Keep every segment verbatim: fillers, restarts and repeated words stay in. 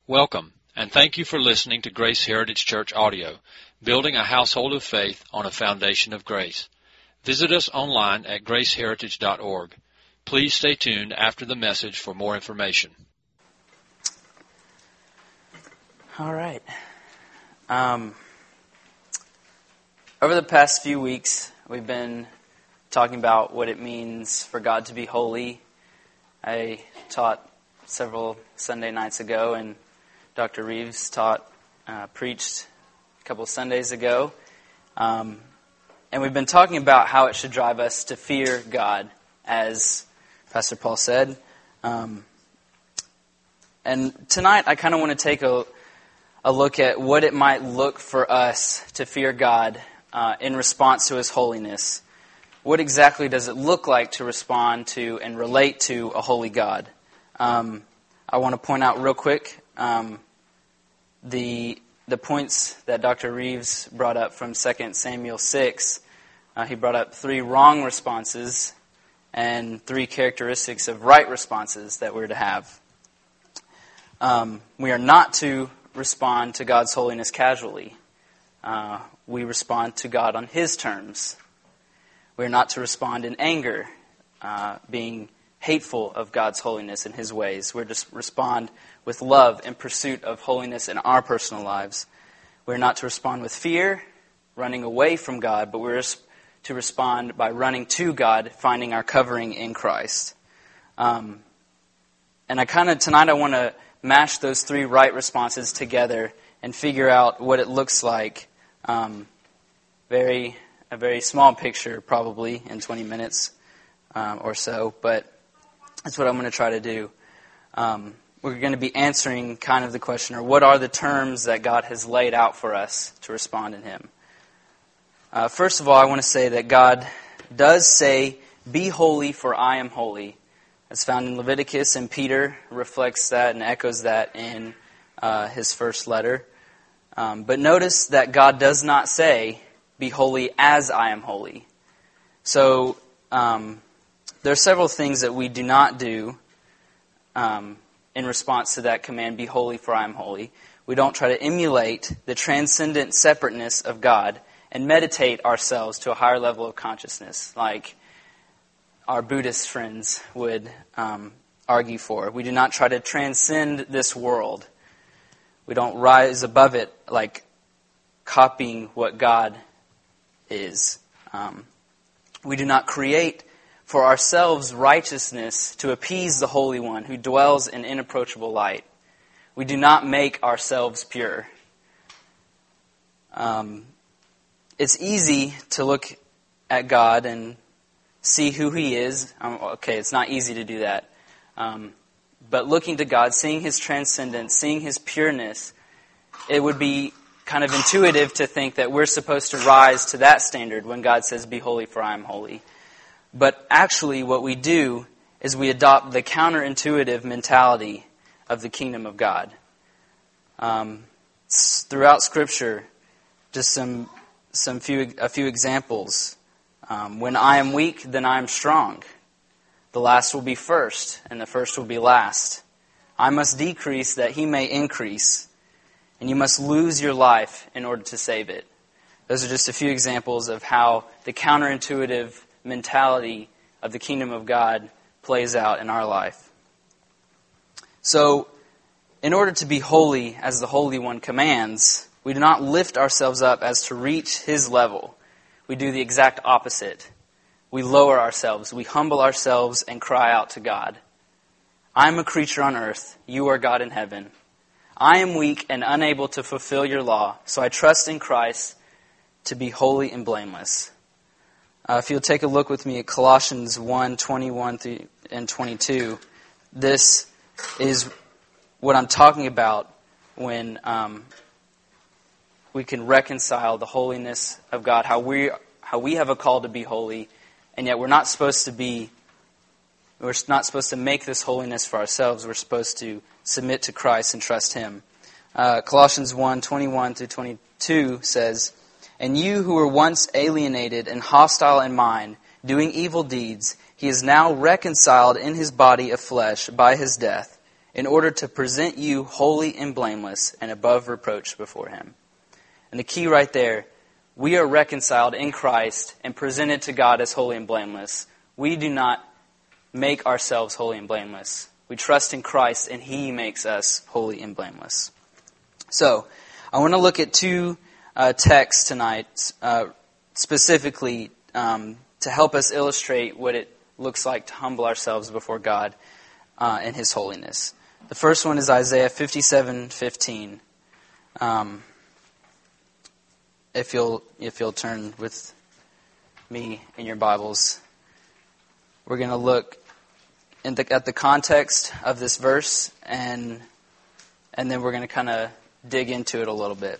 Welcome, and thank you for listening to Grace Heritage Church Audio, building a household of faith on a foundation of grace. Visit us online at grace heritage dot org. Please stay tuned after the message for more information. All right. Um, over the past few weeks, we've been talking about what it means for God to be holy. I taught several Sunday nights ago, and Doctor Reeves taught, uh, preached a couple Sundays ago. Um, and we've been talking about how it should drive us to fear God, as Pastor Paul said. Um, and tonight I kind of want to take a, a look at what it might look for us to fear God uh, in response to His holiness. What exactly does it look like to respond to and relate to a holy God? Um, I want to point out real quick um, the the points that Doctor Reeves brought up from Second Samuel six. Uh, he brought up three wrong responses and three characteristics of right responses that we're to have. Um, we are not to respond to God's holiness casually. Uh, we respond to God on His terms. We are not to respond in anger, uh, being hateful of God's holiness and His ways. We're to respond with love in pursuit of holiness in our personal lives. We're not to respond with fear, running away from God, but we're to respond by running to God, finding our covering in Christ. Um, and I kind of, tonight I want to mash those three right responses together and figure out what it looks like. Um, very, a very small picture, probably, in twenty minutes um, or so, but that's what I'm going to try to do. Um, we're going to be answering kind of the question, or what are the terms that God has laid out for us to respond in Him? Uh, first of all, I want to say that God does say, "Be holy, for I am holy." That's found in Leviticus, and Peter reflects that and echoes that in uh, his first letter. Um, but notice that God does not say, "Be holy as I am holy." So um, there are several things that we do not do um, in response to that command, "Be holy, for I am holy." We don't try to emulate the transcendent separateness of God and meditate ourselves to a higher level of consciousness, like our Buddhist friends would um, argue for. We do not try to transcend this world. We don't rise above it like copying what God is. Um, we do not create for ourselves righteousness to appease the Holy One who dwells in inapproachable light. We do not make ourselves pure. Um, it's easy to look at God and see who He is. Um, okay, it's not easy to do that. Um, but looking to God, seeing His transcendence, seeing His pureness, it would be kind of intuitive to think that we're supposed to rise to that standard when God says, "Be holy, for I am holy." But actually what we do is we adopt the counterintuitive mentality of the kingdom of God. Um, throughout Scripture, just some some few a few examples. Um, when I am weak, then I am strong. The last will be first, and the first will be last. I must decrease that He may increase, and you must lose your life in order to save it. Those are just a few examples of how the counterintuitive mentality of the kingdom of God plays out in our life. So, in order to be holy as the Holy One commands, we do not lift ourselves up as to reach His level. We do the exact opposite. We lower ourselves, we humble ourselves and cry out to God. I am a creature on earth, you are God in heaven. I am weak and unable to fulfill your law, so I trust in Christ to be holy and blameless. Uh, if you'll take a look with me at Colossians one, twenty-one through and twenty-two, this is what I'm talking about when um, we can reconcile the holiness of God, how we how we have a call to be holy, and yet we're not supposed to be, we're not supposed to make this holiness for ourselves. We're supposed to submit to Christ and trust Him. Uh, Colossians one, twenty-one through twenty-two says, "And you who were once alienated and hostile in mind, doing evil deeds, He is now reconciled in His body of flesh by His death, in order to present you holy and blameless and above reproach before Him. And the key right there, we are reconciled in Christ and presented to God as holy and blameless. We do not make ourselves holy and blameless. We trust in Christ and He makes us holy and blameless. So, I want to look at two uh, texts tonight, uh, specifically um, to help us illustrate what it looks like to humble ourselves before God uh, in His holiness. The first one is Isaiah fifty-seven fifteen. Um, if you'll if you'll turn with me in your Bibles, we're going to look in the, at the context of this verse, and and then we're going to kind of dig into it a little bit.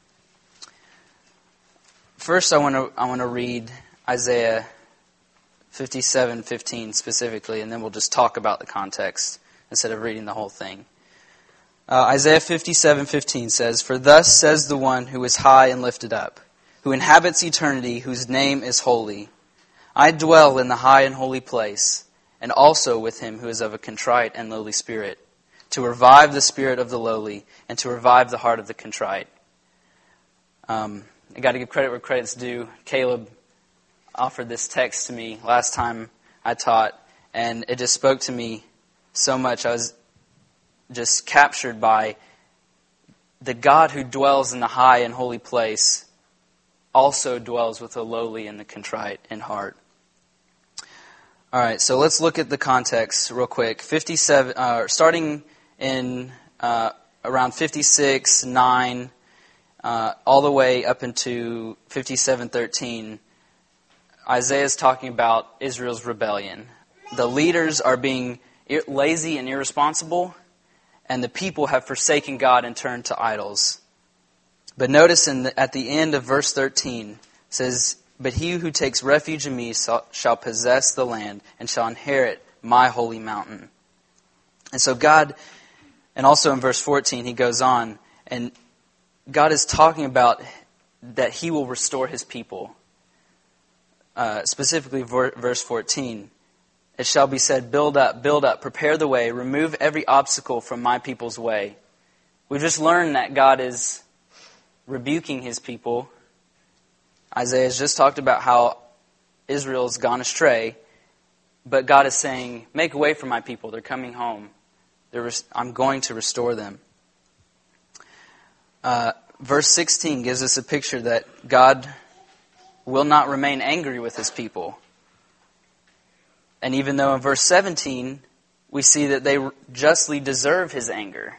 First, I want to I want to read Isaiah fifty-seven fifteen specifically, and then we'll just talk about the context instead of reading the whole thing. Uh, Isaiah fifty-seven fifteen says, "For thus says the one who is high and lifted up, who inhabits eternity, whose name is holy. I dwell in the high and holy place, and also with him who is of a contrite and lowly spirit, to revive the spirit of the lowly, and to revive the heart of the contrite." Um, I got to give credit where credit's due. Caleb offered this text to me last time I taught, and it just spoke to me so much. I was just captured by the God who dwells in the high and holy place also dwells with the lowly and the contrite in heart. All right, so let's look at the context real quick. fifty-seven, uh, starting in uh, around fifty-six nine, uh, all the way up into fifty-seven thirteen. Isaiah is talking about Israel's rebellion. The leaders are being lazy and irresponsible, and the people have forsaken God and turned to idols. But notice in the, at the end of verse thirteen, it says, "But he who takes refuge in me shall possess the land and shall inherit my holy mountain." And so God, and also in verse fourteen, he goes on, and God is talking about that He will restore His people. Uh, specifically, verse fourteen, "It shall be said, build up, build up, prepare the way, remove every obstacle from my people's way." We've just learned that God is rebuking His people. Isaiah has just talked about how Israel's gone astray, but God is saying, make a way for my people. They're coming home. They're res- I'm going to restore them. Uh, verse sixteen gives us a picture that God will not remain angry with His people. And even though in verse seventeen, we see that they justly deserve His anger.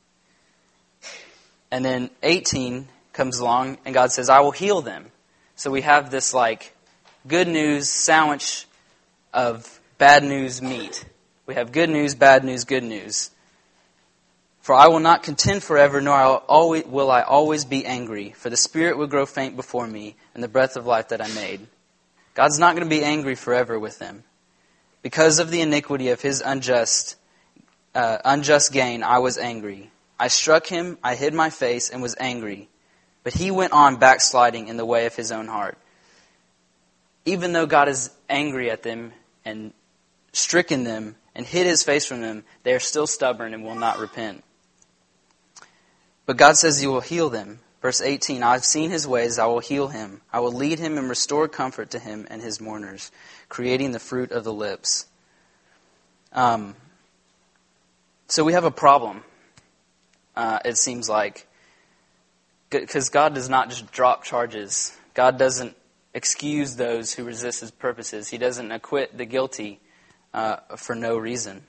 And then eighteen comes along and God says, "I will heal them." So we have this like good news sandwich of bad news meat. We have good news, bad news, good news. "For I will not contend forever, nor always, will I always be angry. For the spirit will grow faint before me, and the breath of life that I made." God's not going to be angry forever with them. "Because of the iniquity of his unjust, uh, unjust gain, I was angry. I struck him, I hid my face, and was angry. But he went on backsliding in the way of his own heart." Even though God is angry at them and stricken them and hid His face from them, they are still stubborn and will not repent. But God says He will heal them. Verse eighteen, "I have seen his ways, I will heal him. I will lead him and restore comfort to him and his mourners, creating the fruit of the lips." Um, so we have a problem, uh, it seems like. Because God does not just drop charges. God doesn't excuse those who resist His purposes. He doesn't acquit the guilty uh, for no reason.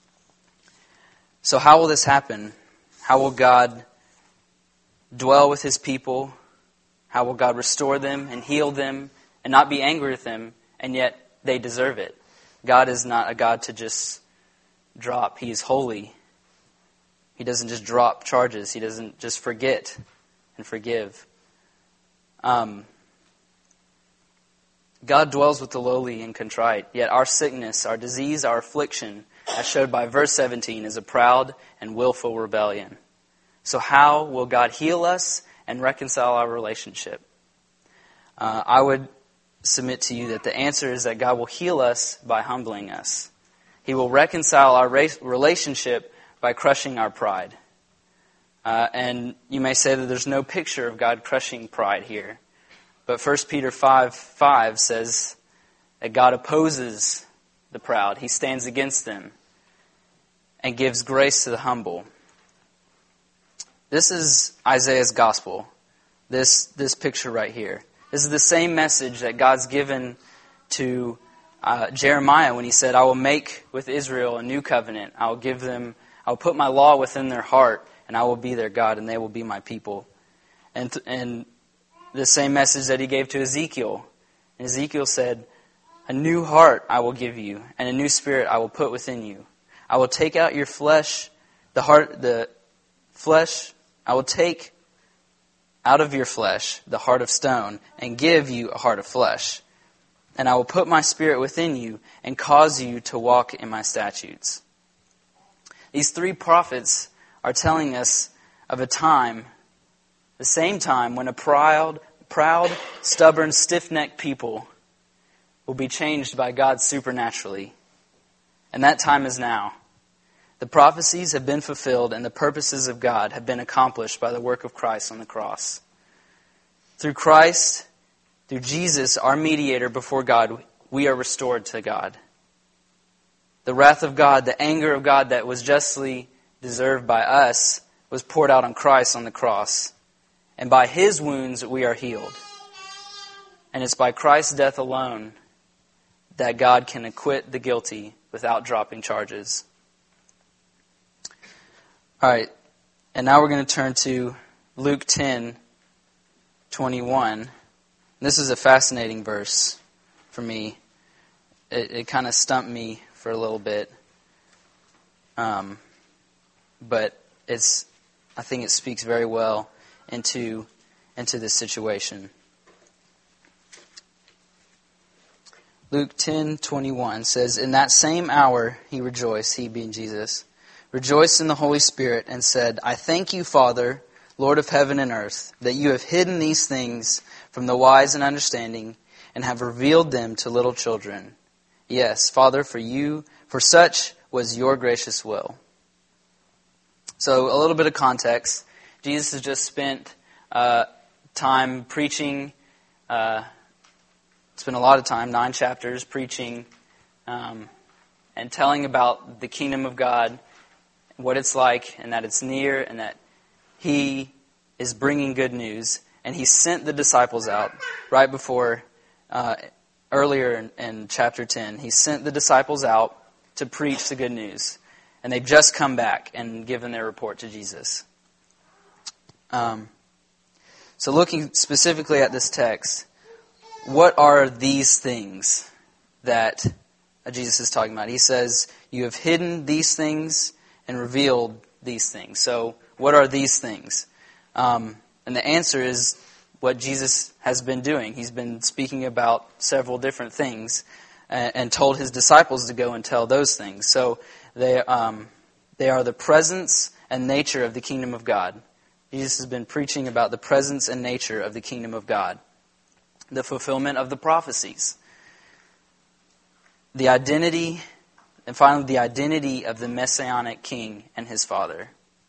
So how will this happen? How will God dwell with His people? How will God restore them and heal them and not be angry with them, and yet they deserve it? God is not a God to just drop. He is holy. He doesn't just drop charges. He doesn't just forget and forgive. Um, God dwells with the lowly and contrite, yet our sickness, our disease, our affliction, as showed by verse seventeen, is a proud and willful rebellion. So how will God heal us and reconcile our relationship? Uh, I would submit to you that the answer is that God will heal us by humbling us. He will reconcile our relationship by crushing our pride. Uh, and you may say that there's no picture of God crushing pride here. But First Peter five five says that God opposes the proud. He stands against them and gives grace to the humble. This is Isaiah's gospel, this, this picture right here. This is the same message that God's given to uh, Jeremiah when he said, I will make with Israel a new covenant. I will give them, I will put my law within their heart, and I will be their God, and they will be my people. And th- and the same message that he gave to Ezekiel. And Ezekiel said, a new heart I will give you, and a new spirit I will put within you. I will take out your flesh, the heart, the flesh, I will take out of your flesh the heart of stone, and give you a heart of flesh. And I will put my spirit within you, and cause you to walk in my statutes. These three prophets are telling us of a time, the same time, when a proud, proud, stubborn, stiff-necked people will be changed by God supernaturally. And that time is now. The prophecies have been fulfilled, and the purposes of God have been accomplished by the work of Christ on the cross. Through Christ, through Jesus, our mediator before God, we are restored to God. The wrath of God, the anger of God that was justly deserved by us, was poured out on Christ on the cross. And by His wounds we are healed. And it's by Christ's death alone that God can acquit the guilty without dropping charges. All right, and now we're going to turn to Luke ten twenty-one. This is a fascinating verse for me. It, it kind of stumped me for a little bit. Um, but it's, I think it speaks very well into, into this situation. Luke ten twenty-one says, in that same hour he rejoiced, he being Jesus, rejoiced in the Holy Spirit and said, I thank you, Father, Lord of heaven and earth, that you have hidden these things from the wise and understanding and have revealed them to little children. Yes, Father, for you, for such was your gracious will. So a little bit of context. Jesus has just spent uh, time preaching, uh, spent a lot of time, nine chapters, preaching um, and telling about the kingdom of God, what it's like, and that it's near, and that He is bringing good news. And He sent the disciples out right before, uh, earlier in, in chapter ten. He sent the disciples out to preach the good news. And they've just come back and given their report to Jesus. Um, so looking specifically at this text, what are these things that Jesus is talking about? He says, you have hidden these things and revealed these things. So what are these things? Um, and the answer is what Jesus has been doing. He's been speaking about several different things and, and told His disciples to go and tell those things. So they, um, they are the presence and nature of the kingdom of God. Jesus has been preaching about the presence and nature of the kingdom of God. The fulfillment of the prophecies. The identity, and finally the identity of the Messianic King and His Father.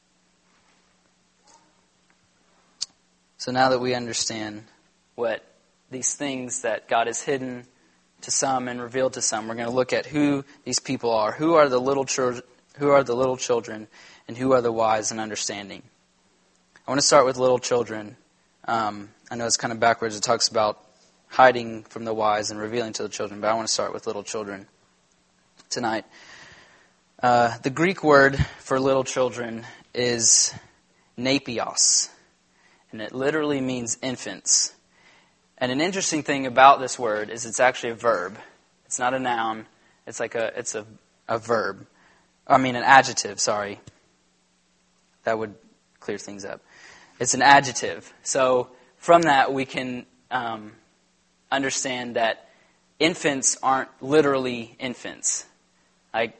So now that we understand what these things that God has hidden to some and revealed to some, we're going to look at who these people are. Who are the little children? Who are the little children, and who are the wise and understanding? I want to start with little children. Um, I know it's kind of backwards. It talks about hiding from the wise and revealing to the children, but I want to start with little children tonight. Uh, the Greek word for little children is nepios, and it literally means infants. And an interesting thing about this word is it's actually a verb. It's not a noun. It's like a it's a, a verb. I mean an adjective, sorry. That would clear things up. It's an adjective. So from that we can um, understand that infants aren't literally infants. Like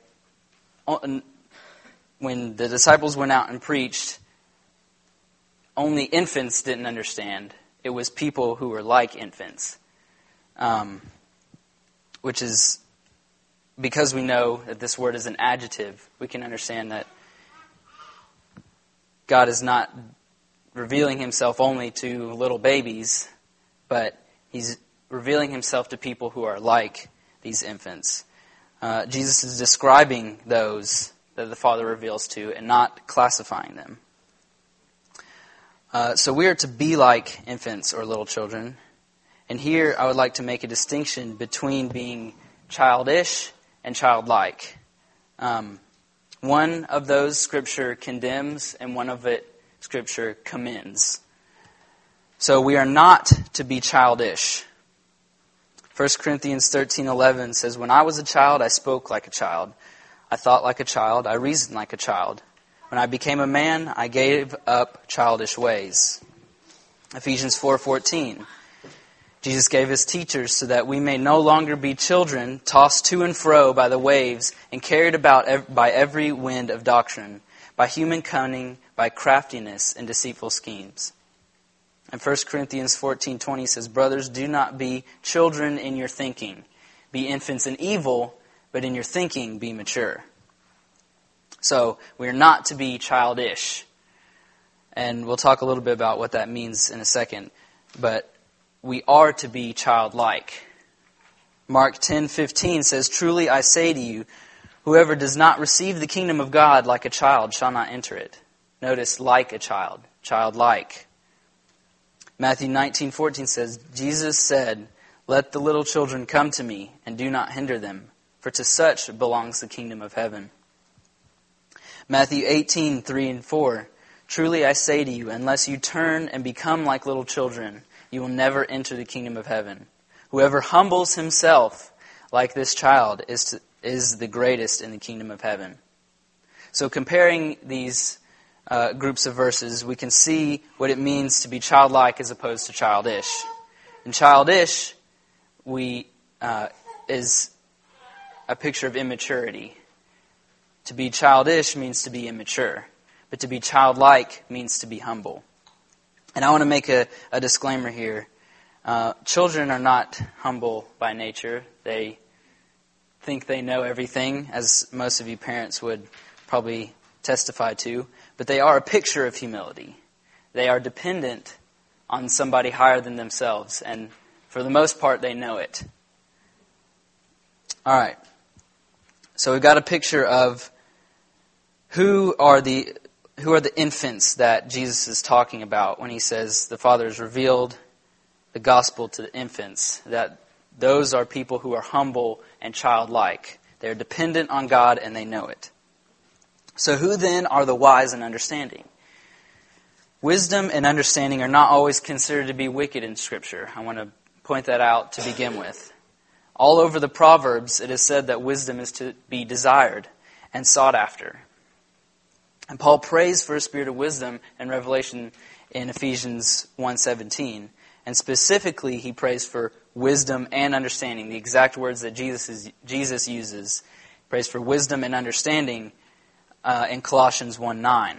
when the disciples went out and preached, only infants didn't understand. It was people who were like infants. Um, which is, because we know that this word is an adjective, we can understand that God is not revealing himself only to little babies, but he's revealing himself to people who are like these infants. Uh, Jesus is describing those that the Father reveals to and not classifying them. Uh, so we are to be like infants or little children. And here I would like to make a distinction between being childish and childlike. Um, one of those Scripture condemns and one of it Scripture commends. So we are not to be childish. First Corinthians thirteen eleven says, "When I was a child, I spoke like a child. I thought like a child. I reasoned like a child. When I became a man, I gave up childish ways." Ephesians four fourteen. Jesus gave us teachers so that we may no longer be children, tossed to and fro by the waves and carried about by every wind of doctrine, by human cunning, by craftiness and deceitful schemes. And First Corinthians fourteen twenty says, "Brothers, do not be children in your thinking. Be infants in evil, but in your thinking be mature." So we are not to be childish. And we'll talk a little bit about what that means in a second. But we are to be childlike. Mark ten fifteen says, "Truly I say to you, whoever does not receive the kingdom of God like a child shall not enter it." Notice, like a child, childlike. Matthew nineteen fourteen says, "Jesus said, 'Let the little children come to me, and do not hinder them, for to such belongs the kingdom of heaven.'" Matthew eighteen three and four, "Truly I say to you, unless you turn and become like little children, you will never enter the kingdom of heaven. Whoever humbles himself like this child is to, is the greatest in the kingdom of heaven." So comparing these uh, groups of verses, we can see what it means to be childlike as opposed to childish. And childish we uh, is a picture of immaturity. To be childish means to be immature. But to be childlike means to be humble. And I want to make a, a disclaimer here. Uh, children are not humble by nature. They think they know everything, as most of you parents would probably testify to. But they are a picture of humility. They are dependent on somebody higher than themselves. And for the most part, they know it. All right. So we've got a picture of who are the who are the infants that Jesus is talking about when he says the Father has revealed the gospel to the infants, that those are people who are humble and childlike. They're dependent on God and they know it. So who then are the wise and understanding? Wisdom and understanding are not always considered to be wicked in Scripture. I want to point that out to begin with. All over the Proverbs, it is said that wisdom is to be desired and sought after. And Paul prays for a spirit of wisdom in Revelation in Ephesians one seventeen. And specifically, he prays for wisdom and understanding, the exact words that Jesus is, Jesus uses. He prays for wisdom and understanding uh, in Colossians one nine.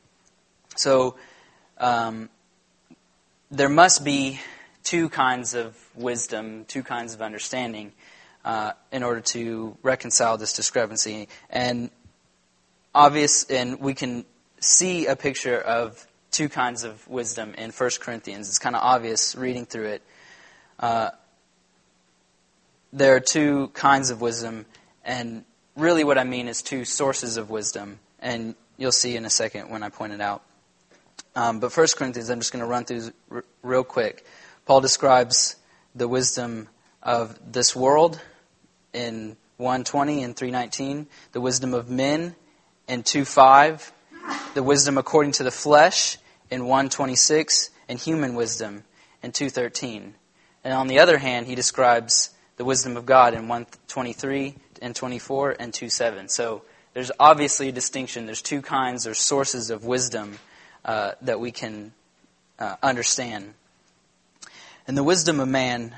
So, um, there must be two kinds of wisdom, two kinds of understanding uh, in order to reconcile this discrepancy. And obvious, and we can see a picture of two kinds of wisdom in First Corinthians. It's kind of obvious reading through it. Uh, there are two kinds of wisdom, and really what I mean is two sources of wisdom, and you'll see in a second when I point it out. Um, but First Corinthians, I'm just going to run through r- real quick. Paul describes the wisdom of this world in one twenty and three nineteen, the wisdom of men in two five, the wisdom according to the flesh in one twenty-six, and human wisdom in two thirteen. And on the other hand, he describes the wisdom of God in one twenty-three and twenty-four and two seven. So there's obviously a distinction. There's two kinds or sources of wisdom uh, that we can uh, understand. And the wisdom of man,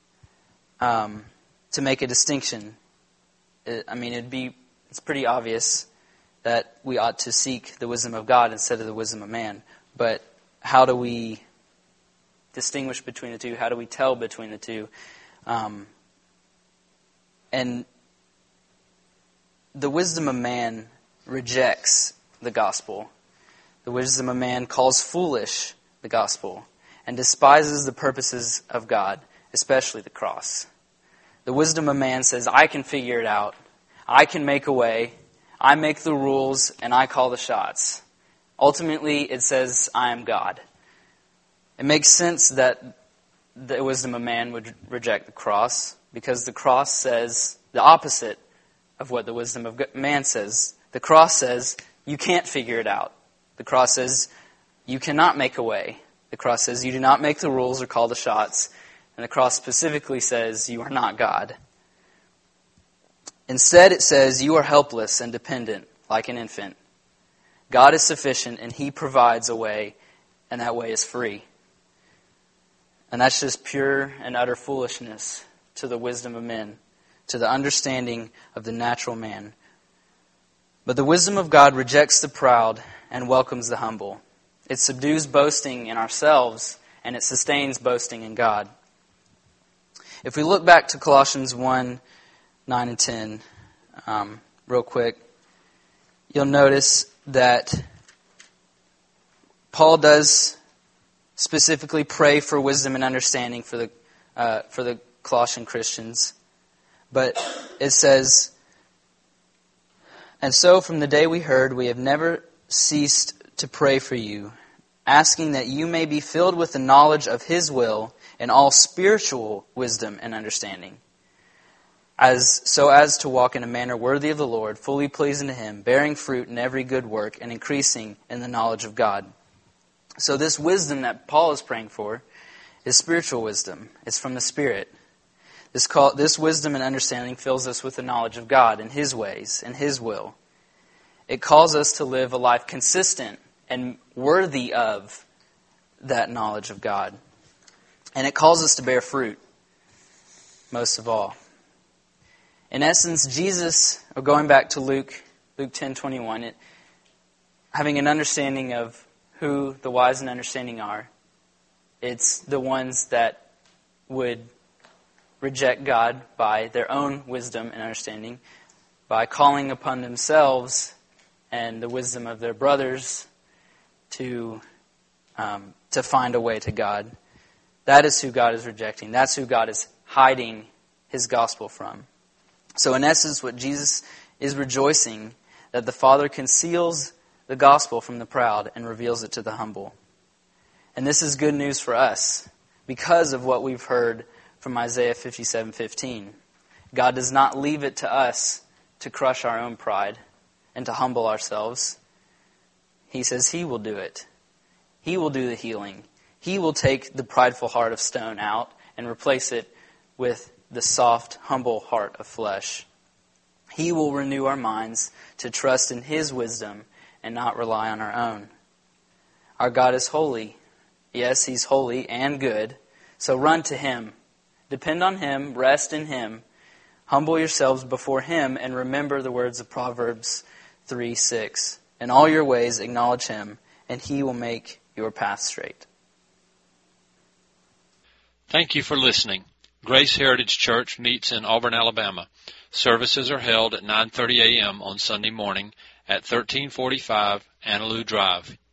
um, to make a distinction, it, I mean, it'd be it's pretty obvious that we ought to seek the wisdom of God instead of the wisdom of man. But how do we distinguish between the two? How do we tell between the two? Um, and the wisdom of man rejects the gospel. the wisdom of man calls foolish the gospel and despises the purposes of God, especially the cross. The wisdom of man says, I can figure it out. I can make a way. I make the rules and I call the shots. Ultimately, it says, I am God. It makes sense that the wisdom of man would reject the cross because the cross says the opposite of what the wisdom of man says. The cross says, you can't figure it out. The cross says, you cannot make a way. The cross says, you do not make the rules or call the shots. And the cross specifically says, you are not God. Instead, it says, you are helpless and dependent, like an infant. God is sufficient, and He provides a way, and that way is free. And that's just pure and utter foolishness to the wisdom of men, to the understanding of the natural man. But the wisdom of God rejects the proud and welcomes the humble. It subdues boasting in ourselves, and it sustains boasting in God. If we look back to Colossians one, nine and ten, um, real quick, you'll notice that Paul does specifically pray for wisdom and understanding for the uh, for the Colossian Christians. But it says, and so from the day we heard, we have never ceased to pray for you, asking that you may be filled with the knowledge of His will and all spiritual wisdom and understanding, as so as to walk in a manner worthy of the Lord, fully pleasing to Him, bearing fruit in every good work, and increasing in the knowledge of God. So this wisdom that Paul is praying for is spiritual wisdom. It's from the Spirit. This, call, this wisdom and understanding fills us with the knowledge of God and His ways and His will. It calls us to live a life consistent and worthy of that knowledge of God. And it calls us to bear fruit, most of all. In essence, Jesus, or going back to Luke, Luke ten twenty-one, it, having an understanding of who the wise and understanding are, it's the ones that would reject God by their own wisdom and understanding, by calling upon themselves and the wisdom of their brothers to um, to find a way to God. That is who God is rejecting. That's who God is hiding His gospel from. So in essence, what Jesus is rejoicing, that the Father conceals the gospel from the proud and reveals it to the humble. And this is good news for us because of what we've heard from Isaiah fifty-seven fifteen. God does not leave it to us to crush our own pride and to humble ourselves. He says He will do it. He will do the healing. He will take the prideful heart of stone out and replace it with the soft, humble heart of flesh. He will renew our minds to trust in His wisdom and not rely on our own. Our God is holy. Yes, He's holy and good. So run to Him. Depend on Him. Rest in Him. Humble yourselves before Him and remember the words of Proverbs three six. In all your ways acknowledge Him, and He will make your path straight. Thank you for listening. Grace Heritage Church meets in Auburn, Alabama. Services are held at nine thirty a.m. on Sunday morning at thirteen forty-five Annaloo Drive.